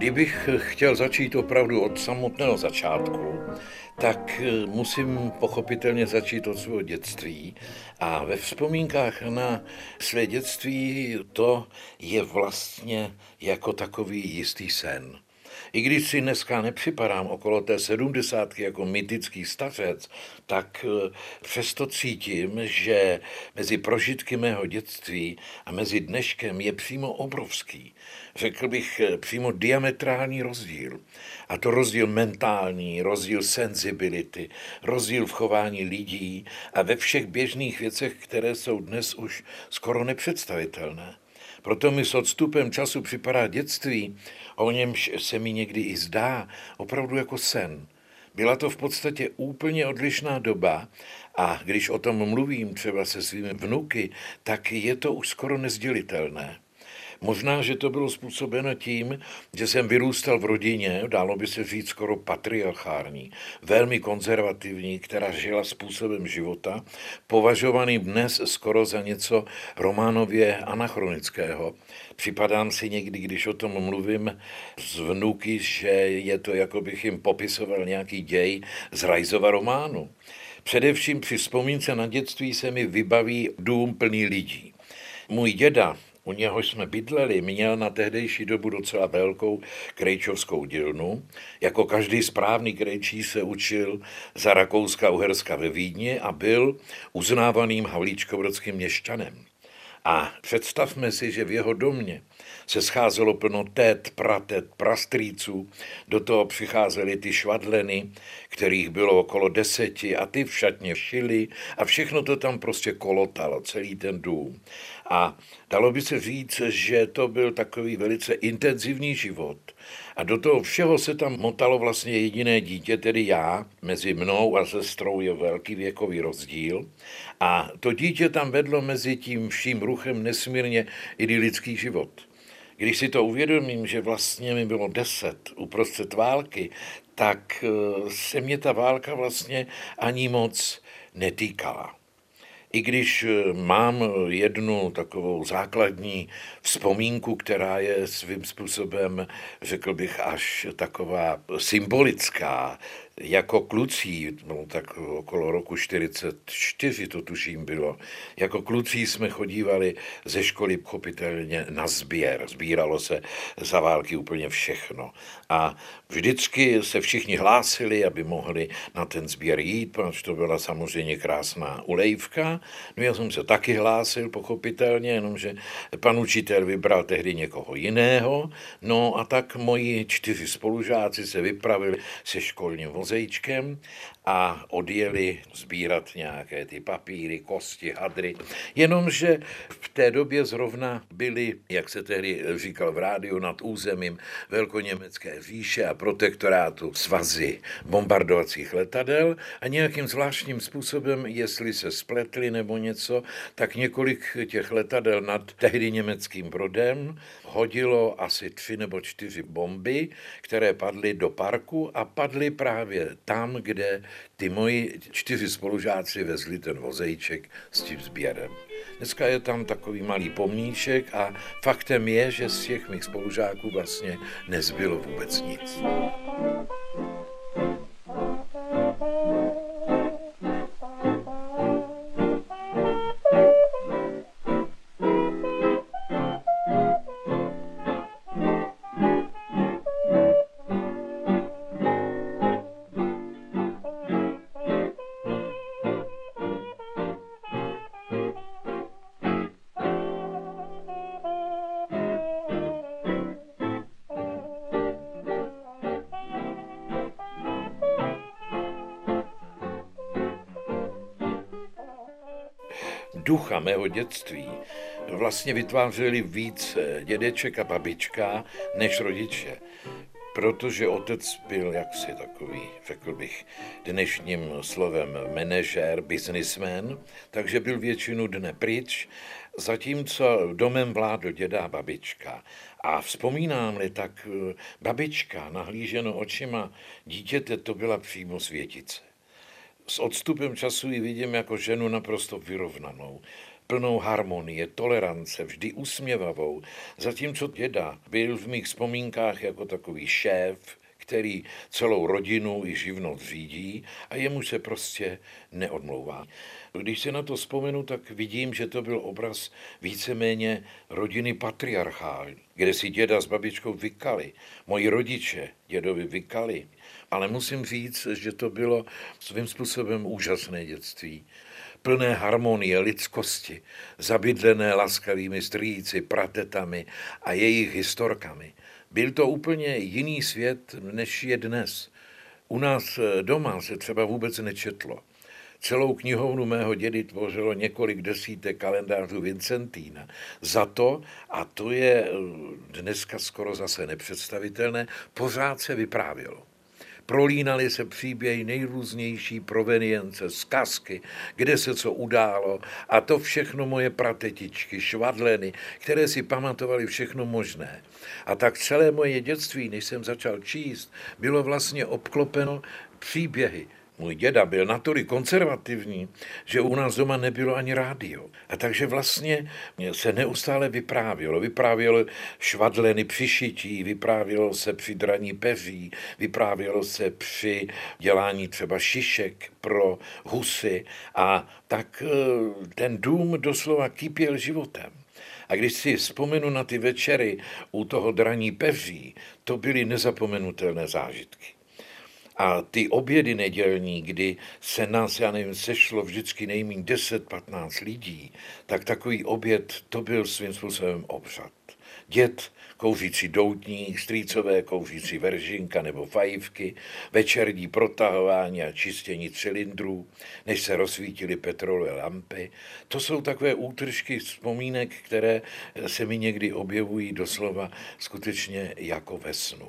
Kdybych chtěl začít opravdu od samotného začátku, tak musím pochopitelně začít od svého dětství. A ve vzpomínkách na své dětství to je vlastně jako takový jistý sen. I když si dneska nepřipadám okolo té 70 jako mytický stařec, tak přesto cítím, že mezi prožitky mého dětství a mezi dneškem je přímo obrovský. Řekl bych přímo diametrální rozdíl. A to rozdíl mentální, rozdíl sensibility, rozdíl v chování lidí a ve všech běžných věcech, které jsou dnes už skoro nepředstavitelné. Proto mi s odstupem času připadá dětství, o němž se mi někdy i zdá, opravdu jako sen. Byla to v podstatě úplně odlišná doba a když o tom mluvím třeba se svými vnuky, tak je to už skoro nezdělitelné. Možná, že to bylo způsobeno tím, že jsem vyrůstal v rodině, dálo by se říct skoro patriarchální, velmi konzervativní, která žila způsobem života, považovaný dnes skoro za něco románově anachronického. Připadám si někdy, když o tom mluvím s vnuky, že je to, jako bych jim popisoval nějaký děj z Rajsova románu. Především při vzpomínce na dětství se mi vybaví dům plný lidí. Můj děda, u něhož jsme bydleli, měl na tehdejší dobu docela velkou krejčovskou dílnu. Jako každý správný krejčí se učil za Rakouska-Uherska ve Vídni a byl uznávaným havlíčkobrodským měšťanem. A představme si, že v jeho domě se scházelo plno tet, pratet, prastrýců, do toho přicházely ty švadleny, kterých bylo okolo 10 a ty v šatně šili a všechno to tam prostě kolotalo, celý ten dům. A dalo by se říct, že to byl takový velice intenzivní život. A do toho všeho se tam motalo vlastně jediné dítě, tedy já. Mezi mnou a sestrou je velký věkový rozdíl. A to dítě tam vedlo mezi tím vším ruchem nesmírně idylický život. Když si to uvědomím, že vlastně mi bylo 10 uprostřed války, tak se mě ta válka vlastně ani moc netýkala. I když mám jednu takovou základní vzpomínku, která je svým způsobem, řekl bych, až taková symbolická, jako kluci, no tak okolo roku 44 to tuším bylo, jako kluci jsme chodívali ze školy pochopitelně na sběr. Sbíralo se za války úplně všechno. A vždycky se všichni hlásili, aby mohli na ten sběr jít, protože to byla samozřejmě krásná ulejvka. No já jsem se taky hlásil, pochopitelně, jenomže pan učitel vybral tehdy někoho jiného. No a tak moji 4 spolužáci se vypravili se školním vozejčkem a odjeli sbírat nějaké ty papíry, kosti, hadry. Jenomže v té době zrovna byly, jak se tehdy říkal v rádiu, nad územím velkoněmecké říše a protektorátu svazy bombardovacích letadel a nějakým zvláštním způsobem, jestli se spletli nebo něco, tak několik těch letadel nad tehdy německým Brodem hodilo asi 3 nebo 4 bomby, které padly do parku a padly právě tam, kde ty moji 4 spolužáci vezli ten vozejček s tím sběrem. Dneska je tam takový malý pomníček a faktem je, že z těch mých spolužáků vlastně nezbylo vůbec nic. Ducha mého dětství vlastně vytvářeli víc dědeček a babička než rodiče, protože otec byl jaksi takový, řekl bych, dnešním slovem manažer, businessman, takže byl většinu dne pryč, zatímco domem vládl děda a babička. A vzpomínám-li, tak babička, nahlíženo očima dítěte, to byla přímo světice. S odstupem času ji vidím jako ženu naprosto vyrovnanou. plnou harmonie, tolerance, vždy usměvavou. Zatímco děda byl v mých vzpomínkách jako takový šéf, který celou rodinu i živnost řídí a jemu se prostě neodmlouvá. Když se na to vzpomenu, tak vidím, že to byl obraz víceméně rodiny patriarchální, kde si děda s babičkou vykali. Moji rodiče dědovi vykali. Ale musím říct, že to bylo svým způsobem úžasné dětství. Plné harmonie, lidskosti, zabydlené laskavými strýci, pratetami a jejich historkami. Byl to úplně jiný svět, než je dnes. U nás doma se třeba vůbec nečetlo. Celou knihovnu mého dědy tvořilo několik desítek kalendářů Vincentína. Za to, a to je dneska skoro zase nepředstavitelné, pořád se vyprávělo. Prolínaly se příběhy nejrůznější provenience, zkazky, kde se co událo a to všechno moje pratetičky, švadleny, které si pamatovaly všechno možné. A tak celé moje dětství, než jsem začal číst, bylo vlastně obklopeno příběhy. Můj děda byl natolik konzervativní, že u nás doma nebylo ani rádio. A takže vlastně se neustále vyprávělo. Vyprávělo švadleny při šití, vyprávělo se při draní peří, vyprávělo se při dělání třeba šišek pro husy. A tak ten dům doslova kypěl životem. A když si vzpomenu na ty večery u toho draní peří, to byly nezapomenutelné zážitky. A ty obědy nedělní, kdy se nás, já nevím, sešlo vždycky nejméně 10-15 lidí, tak takový oběd, to byl svým způsobem obřad. Děd kouřící doutník, strýcové kouřící veržinka nebo fajfky, večerní protahování a čistění cylindrů, než se rozsvítily petrolové lampy. To jsou takové útržky vzpomínek, které se mi někdy objevují doslova skutečně jako ve snu.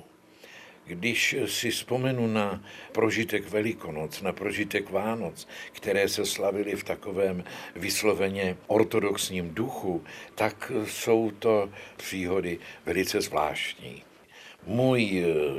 Když si vzpomenu na prožitek Velikonoc, na prožitek Vánoc, které se slavily v takovém vysloveně ortodoxním duchu, tak jsou to příhody velice zvláštní. Můj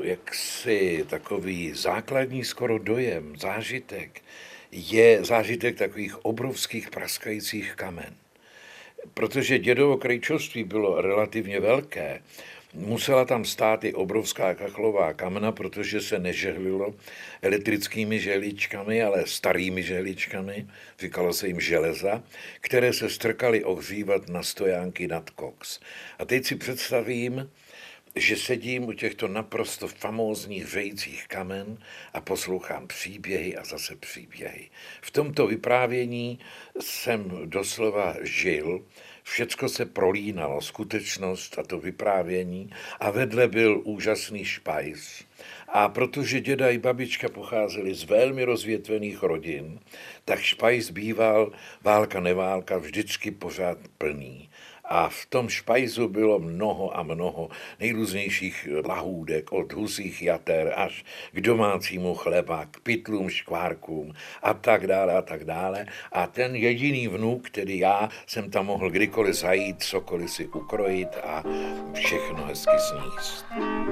jaksi takový základní skoro dojem, zážitek, je zážitek takových obrovských praskajících kamen. Protože dědovo krejčovství bylo relativně velké, musela tam stát i obrovská kachlová kamna, protože se nežehlilo elektrickými žehličkami, ale starými žehličkami, říkalo se jim železa, které se strkaly ohřívat na stojánky nad koks. A teď si představím, že sedím u těchto naprosto famózních hřejících kamen a poslouchám příběhy a zase příběhy. V tomto vyprávění jsem doslova žil, všecko se prolínalo, skutečnost a to vyprávění a vedle byl úžasný špajs. A protože děda i babička pocházeli z velmi rozvětvených rodin, tak špajs býval, válka neválka, vždycky pořád plný. A v tom špajzu bylo mnoho a mnoho nejrůznějších lahůdek, od husích jater až k domácímu chleba, k pytlům, škvárkům a tak dále a tak dále. A ten jediný vnuk, který já jsem tam mohl kdykoliv zajít, cokoliv si ukrojit a všechno hezky sníst.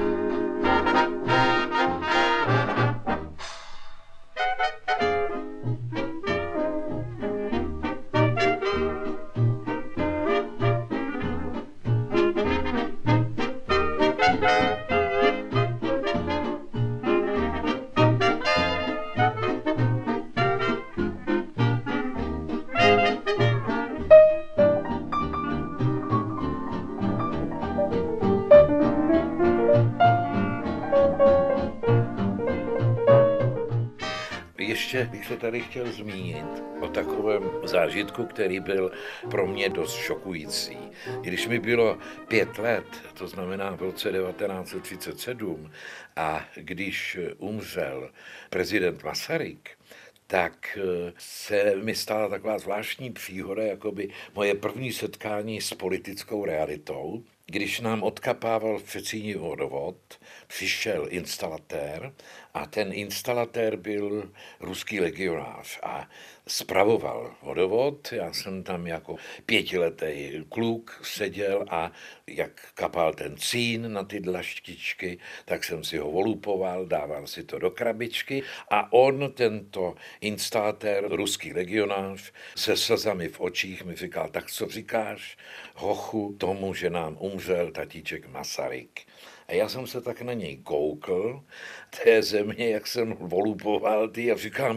Ještě bych se tady chtěl zmínit o takovém zážitku, který byl pro mě dost šokující. Když mi bylo 5 let, to znamená v roce 1937, a když umřel prezident Masaryk, tak se mi stala taková zvláštní příhoda, jakoby moje první setkání s politickou realitou, když nám odkapával v Přecíni vodovod, přišel instalatér a ten instalatér byl ruský legionář a spravoval vodovod. Já jsem tam jako 5letý kluk seděl a jak kapal ten cín na ty dlaštičky, tak jsem si ho olupoval, dával si to do krabičky a on, tento instalatér, ruský legionář, se slzami v očích mi říkal, tak co říkáš, hochu, tomu, že nám umřel tatíček Masaryk. A já jsem se tak na něj koukl, té země, jak jsem volupoval ty a říkám,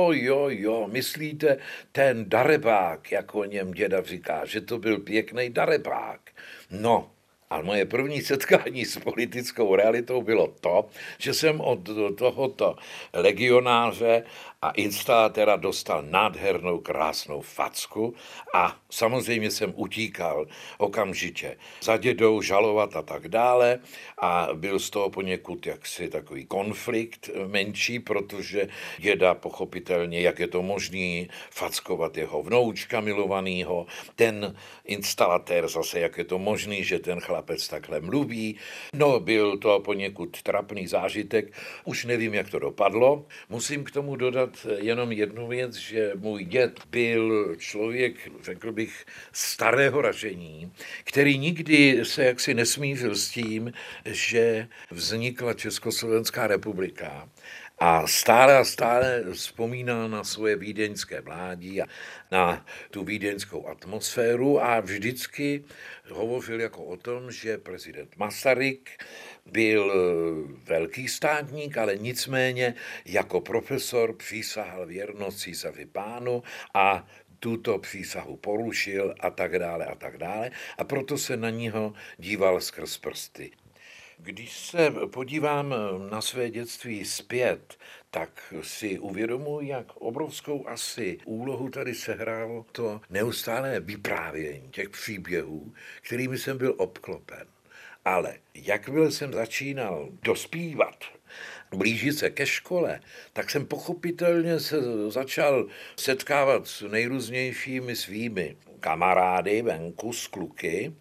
jo, myslíte ten darebák, jak o něm děda říká, že to byl pěkný darebák. No, a moje první setkání s politickou realitou bylo to, že jsem od tohoto legionáře a instalatéra dostal nádhernou, krásnou facku a samozřejmě jsem utíkal okamžitě za dědou žalovat a tak dále a byl z toho poněkud jaksi takový konflikt menší, protože děda pochopitelně, jak je to možný fackovat jeho vnoučka milovanýho, ten instalatér zase, jak je to možný, že ten chlapec takhle mluví. No, byl to poněkud trapný zážitek, už nevím, jak to dopadlo. Musím k tomu dodat jenom jednu věc, že můj děd byl člověk, řekl bych, starého ražení, který nikdy se jaksi nesmířil s tím, že vznikla Československá republika a stále vzpomínal na svoje vídeňské mládí a na tu vídeňskou atmosféru a vždycky hovořil jako o tom, že prezident Masaryk byl velký státník, ale nicméně jako profesor přísahal věrnost císaři pánu a tuto přísahu porušil a tak dále a tak dále a proto se na něho díval skrz prsty. Když se podívám na své dětství zpět, tak si uvědomuji, jak obrovskou asi úlohu tady sehrálo to neustálé vyprávění těch příběhů, kterými jsem byl obklopen. Ale jakmile jsem začínal dospívat, blížit se ke škole, tak jsem pochopitelně se začal setkávat s nejrůznějšími svými kamarády venku z kluky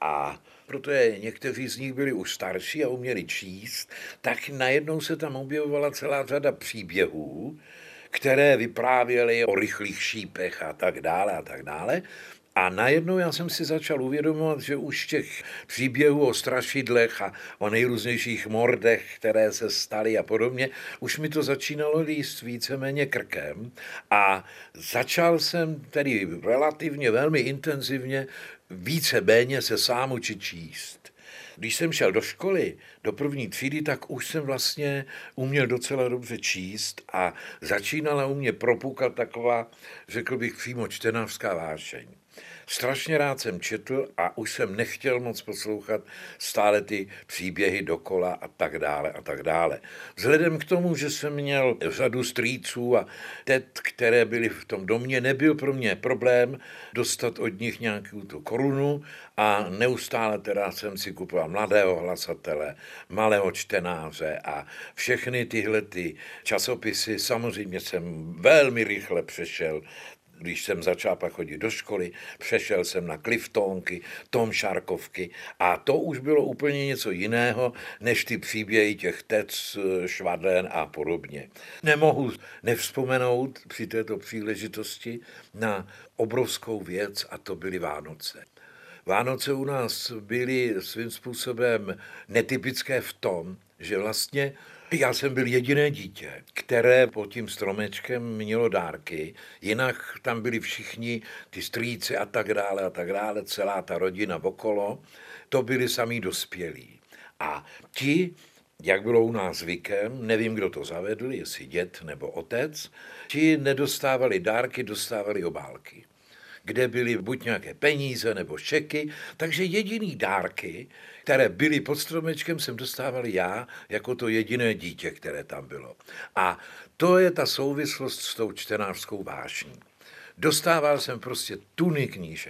a protože někteří z nich byli už starší a uměli číst, tak najednou se tam objevovala celá řada příběhů, které vyprávěly o rychlých šípech a tak dále a tak dále. A najednou já jsem si začal uvědomovat, že už těch příběhů o strašidlech a o nejrůznějších mordech, které se staly a podobně, už mi to začínalo líst víceméně krkem a začal jsem tedy relativně velmi intenzivně víceméně se sám učit číst. Když jsem šel do školy, do první třídy, tak už jsem vlastně uměl docela dobře číst a začínala u mě propukat taková, řekl bych, přímo čtenářská vášeň. Strašně rád jsem četl a už jsem nechtěl moc poslouchat stále ty příběhy dokola a tak dále a tak dále. Vzhledem k tomu, že jsem měl řadu strýců a tet, které byly v tom domě, nebyl pro mě problém dostat od nich nějakou tu korunu a neustále teda jsem si kupoval Mladého hlasatele, Malého čtenáře a všechny tyhle ty časopisy. Samozřejmě jsem velmi rychle přešel. Když jsem začal pak chodit do školy, přešel jsem na Cliftonky, Tom Šarkovky a to už bylo úplně něco jiného, než ty příběhy těch Tec, Švadlen a podobně. Nemohu nevzpomenout při této příležitosti na obrovskou věc a to byly Vánoce. Vánoce u nás byly svým způsobem netypické v tom, že vlastně já jsem byl jediné dítě, které pod tím stromečkem mělo dárky, jinak tam byli všichni ty strýci a tak dále, celá ta rodina okolo, to byli samí dospělí. A ti, jak bylo u nás zvykem, nevím, kdo to zavedl, jestli děd nebo otec, ti nedostávali dárky, dostávali obálky, kde byly buď nějaké peníze nebo šeky, takže jediný dárky, které byly pod stromečkem, jsem dostával já jako to jediné dítě, které tam bylo. A to je ta souvislost s tou čtenářskou vášní. Dostával jsem prostě tuny knížek,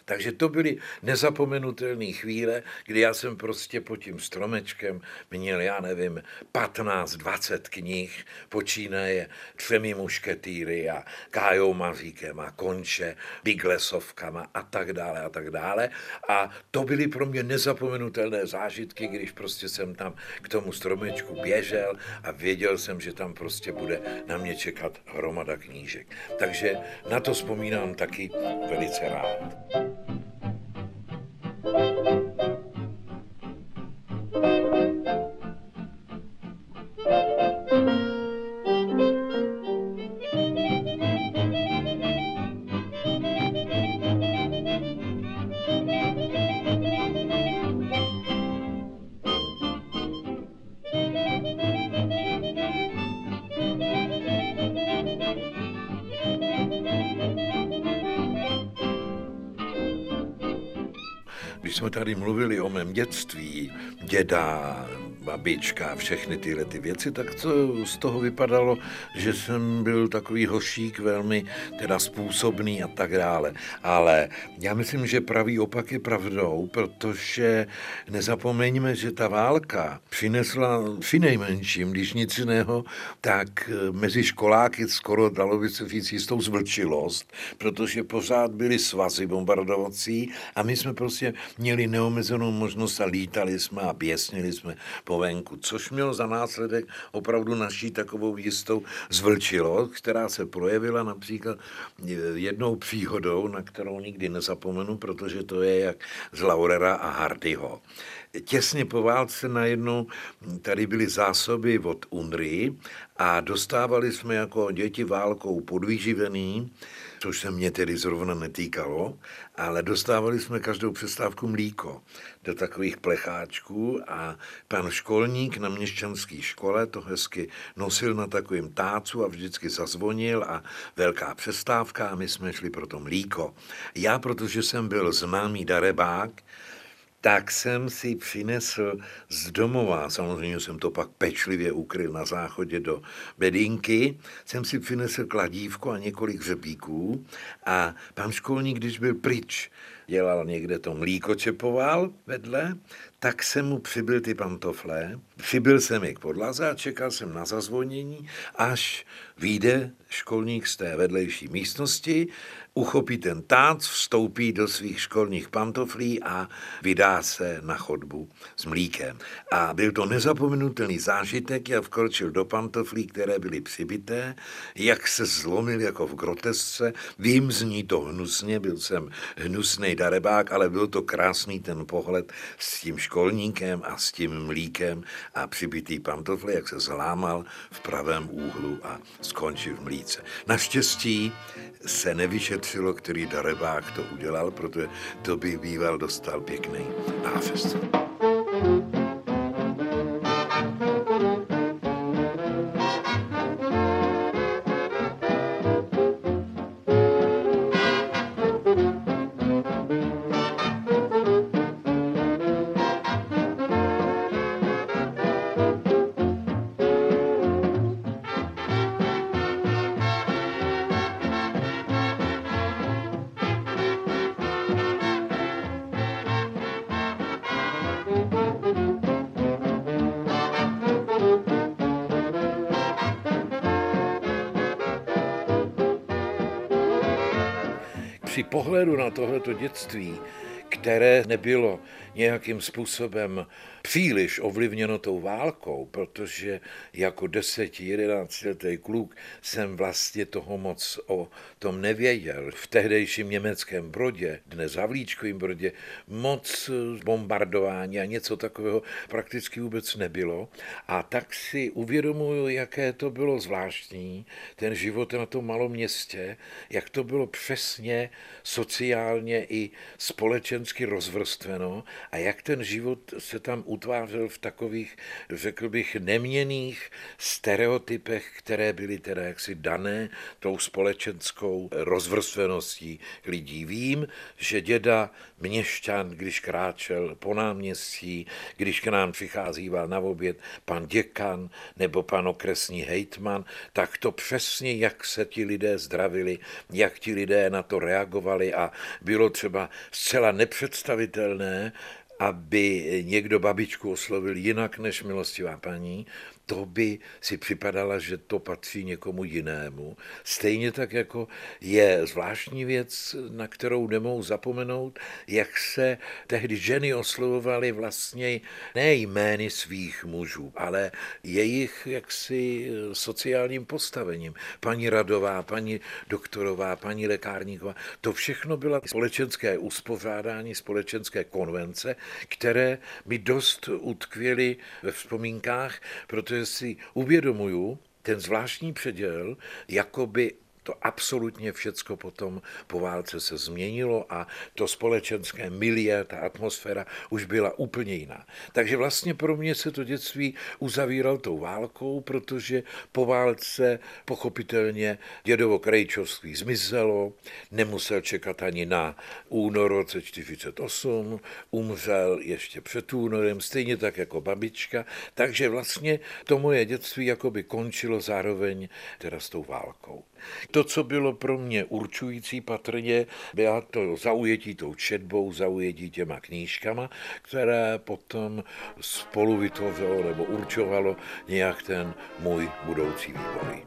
Takže to byly nezapomenutelné chvíle, kdy já jsem prostě pod tím stromečkem měl, já nevím, 15-20 knih, počínaje Třemi mušketýry a Kájou Maříkem a Konče, Biglesovkama a tak dále a tak dále. A to byly pro mě nezapomenutelné zážitky, když prostě jsem tam k tomu stromečku běžel a věděl jsem, že tam prostě bude na mě čekat hromada knížek. Takže na to vzpomínám taky velice rád. Když jsme tady mluvili o mém dětství, děda, babička, všechny tyhle ty věci, tak to z toho vypadalo, že jsem byl takový hošík, velmi teda způsobný a tak dále. Ale já myslím, že pravý opak je pravdou, protože nezapomeňme, že ta válka přinesla přinejmenším, když nic jiného, tak mezi školáky skoro dalo by se říct jistou zvlčilost, protože pořád byly svazy bombardovací a my jsme prostě měli neomezenou možnost a lítali jsme a běsnili jsme po venku, což mělo za následek opravdu naší takovou jistou zvlčilost, která se projevila například jednou příhodou, na kterou nikdy nezapomenu, protože to je jak z Laurera a Hardyho. Těsně po válce najednou tady byly zásoby od UNRY a dostávali jsme jako děti válkou podvyživený, což se mě tedy zrovna netýkalo, ale dostávali jsme každou přestávku mlíko do takových plecháčků a pan školník na měšťanské škole to hezky nosil na takovým tácu a vždycky zazvonil a velká přestávka a my jsme šli pro to mlíko. Já, protože jsem byl známý darebák, tak jsem si přinesl z domova, samozřejmě jsem to pak pečlivě ukryl na záchodě do bedinky, jsem si přinesl kladívko a několik řepíků a pan školník, když byl pryč, dělal někde to mlíko čepoval vedle, tak jsem mu přibyl ty pantofle, přibyl jsem je k podlaze a čekal jsem na zazvonění, až vyjde školník z té vedlejší místnosti, uchopí ten tác, vstoupí do svých školních pantoflí a vydá se na chodbu s mlíkem. A byl to nezapomenutelný zážitek, jak vkročil do pantoflí, které byly přibité, jak se zlomil jako v grotesce. Vím, zní to hnusně, byl jsem hnusnej darebák, ale byl to krásný ten pohled s tím školníkem a s tím mlíkem a přibitý pantofle, jak se zlámal v pravém úhlu a skončil v mlíce. Naštěstí se nevyšetřilo, který darebák to udělal, protože to by býval dostal pěkný náfest. Při pohledu na tohleto dětství, které nebylo nějakým způsobem příliš ovlivněno tou válkou, protože jako 10-11 letý kluk jsem vlastně toho moc o tom nevěděl. V tehdejším německém Brodě, dnes Havlíčkovým Brodě, moc bombardování a něco takového prakticky vůbec nebylo. A tak si uvědomuju, jaké to bylo zvláštní, ten život na tom malom městě, jak to bylo přesně sociálně i společensky rozvrstveno a jak ten život se tam utvářel v takových, řekl bych, neměnných stereotypech, které byly teda jaksi dané tou společenskou rozvrstveností lidí. Vím, že děda měšťan, když kráčel po náměstí, když k nám přicházíval na oběd pan děkan nebo pan okresní hejtman, tak to přesně, jak se ti lidé zdravili, jak ti lidé na to reagovali a bylo třeba zcela nepředstavitelné, aby někdo babičku oslovil jinak než milostivá paní, to by si připadala, že to patří někomu jinému. Stejně tak, jako je zvláštní věc, na kterou nemohu zapomenout, jak se tehdy ženy oslovovaly vlastně ne jmény svých mužů, ale jejich jaksi sociálním postavením. Paní Radová, paní doktorová, paní lékárníková, to všechno byla společenské uspořádání, společenské konvence, které mi dost utkvěly ve vzpomínkách, protože si uvědomuju ten zvláštní předěl, jakoby to absolutně všecko potom po válce se změnilo a to společenské milie, ta atmosféra už byla úplně jiná. Takže vlastně pro mě se to dětství uzavíralo tou válkou, protože po válce pochopitelně dědovo krejčovství zmizelo, nemusel čekat ani na únor roce 1948, umřel ještě před únorem, stejně tak jako babička, takže vlastně to moje dětství jakoby končilo zároveň teda s tou válkou. To, co bylo pro mě určující patrně, byla to zaujetí tou četbou, zaujetí těma knížkama, které potom spolu vytvořilo nebo určovalo nějak ten můj budoucí vývoj.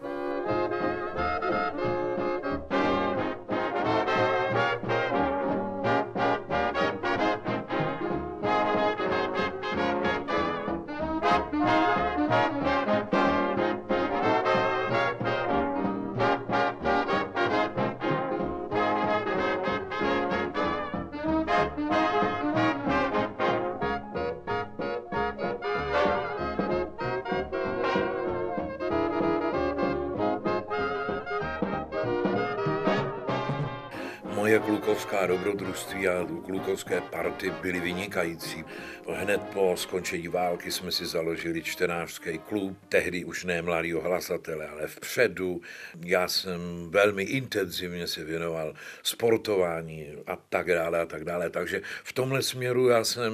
Moje klukovská dobrodružství a klukovské party byly vynikající. Hned po skončení války jsme si založili čtenářský klub, tehdy už ne mladýho hlasatele, ale vpředu. Já jsem velmi intenzivně se věnoval sportování a tak dále a tak dále. Takže v tomhle směru já jsem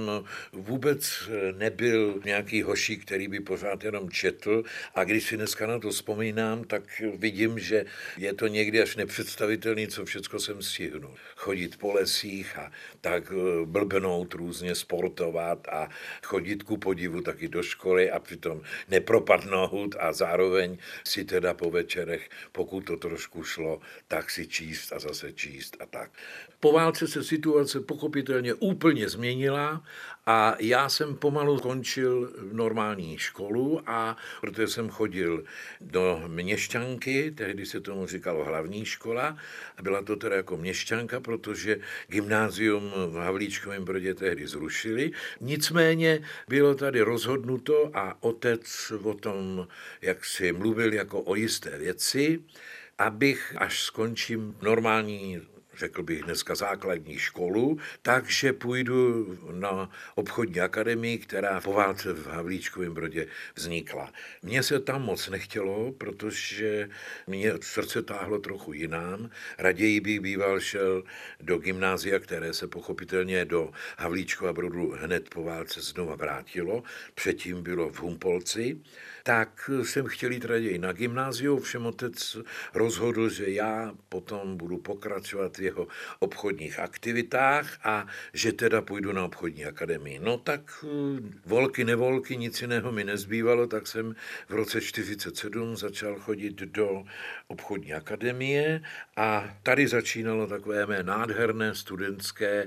vůbec nebyl nějaký hošík, který by pořád jenom četl a když si dneska na to vzpomínám, tak vidím, že je to někdy až nepředstavitelné, co všecko jsem stihnul. Chodit po lesích a tak blbnout různě, sportovat a chodit ku podivu taky do školy a přitom nepropadnout a zároveň si teda po večerech, pokud to trošku šlo, tak si číst a zase číst a tak. Po válce se situace pochopitelně úplně změnila a já jsem pomalu končil normální školu a protože jsem chodil do měšťanky, tehdy se tomu říkalo hlavní škola, a byla to teda jako měšťanka, protože gymnázium v Havlíčkovém Brodě tehdy zrušili. Nicméně bylo tady rozhodnuto a otec o tom, jak si mluvil jako o jisté věci, abych, až skončím normální, řekl bych dneska základní školu, takže půjdu na obchodní akademii, která po válce v Havlíčkovém Brodě vznikla. Mně se tam moc nechtělo, protože mě srdce táhlo trochu jinam. Raději bych býval šel do gymnázia, které se pochopitelně do Havlíčkova Brodu hned po válce znova vrátilo. Předtím bylo v Humpolci. Tak jsem chtěl jít raději na gymnázium, všem otec rozhodl, že já potom budu pokračovat v jeho obchodních aktivitách a že teda půjdu na obchodní akademii. No tak volky nevolky, nic jiného mi nezbývalo, tak jsem v roce 1947 začal chodit do obchodní akademie a tady začínalo takové mé nádherné studentské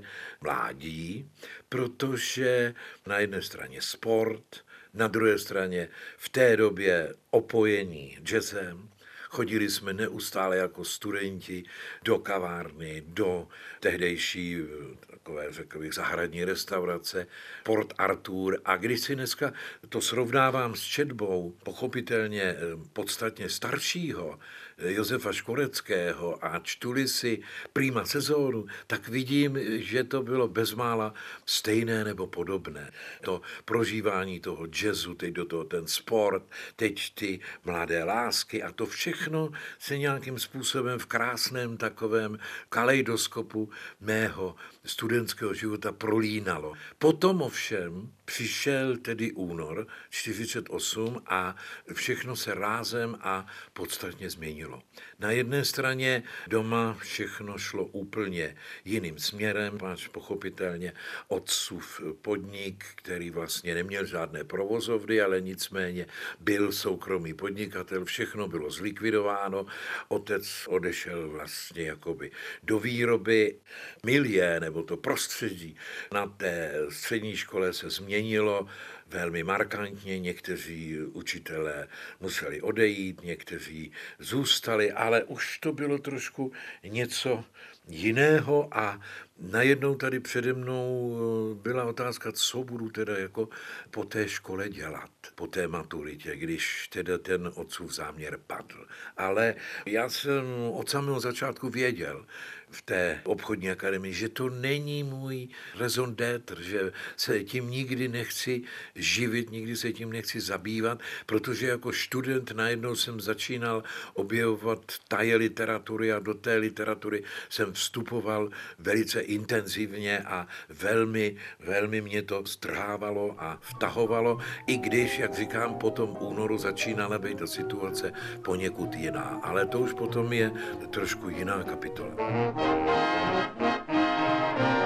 mládí, protože na jedné straně sport, na druhé straně v té době opojení jazzem, Chodili jsme neustále jako studenti do kavárny, do tehdejší takové, řekl bych, zahradní restaurace Port Arthur. A když si dneska to srovnávám s četbou, pochopitelně podstatně staršího Josefa Škoreckého a čtuli si Prima sezónu, tak vidím, že to bylo bezmála stejné nebo podobné. To prožívání toho jazzu, teď do toho ten sport, teď ty mladé lásky a to všechno se nějakým způsobem v krásném takovém kaleidoskopu mého studentského života prolínalo. Potom ovšem přišel tedy únor 48 a všechno se rázem a podstatně změnilo. Na jedné straně doma všechno šlo úplně jiným směrem, máš pochopitelně otcův podnik, který vlastně neměl žádné provozovny, ale nicméně byl soukromý podnikatel, všechno bylo zlikvidováno, otec odešel vlastně jakoby do výroby, milie nebo to prostředí na té střední škole se změnilo velmi markantně, někteří učitelé museli odejít, někteří zůstali, ale už to bylo trošku něco jiného a najednou tady přede mnou byla otázka, co budu teda jako po té škole dělat, po té maturitě, když teda ten otcův záměr padl. Ale já jsem od samého začátku věděl v té obchodní akademii, že to není můj raison d'être, že se tím nikdy nechci živit, nikdy se tím nechci zabývat, protože jako student najednou jsem začínal objevovat taje literatury a do té literatury jsem vstupoval velice intenzivně a velmi, velmi mě to strhávalo a vtahovalo, i když, jak říkám, po tom únoru začínala být ta situace poněkud jiná. Ale to už potom je trošku jiná kapitola.